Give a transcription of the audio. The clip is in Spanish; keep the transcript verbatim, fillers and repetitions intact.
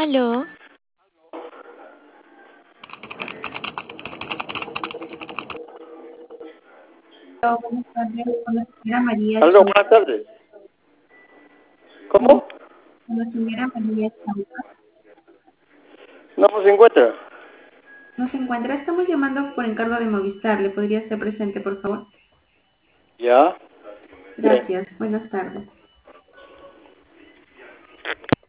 Aló, Hola, buenas tardes, con la señora María Aló, Chau. buenas tardes. Con ¿Cómo? la señora María Chau. No se encuentra. No se encuentra, estamos llamando por encargo de Movistar. ¿Le podría ser presente, por favor? Ya. Sí. Gracias, buenas tardes.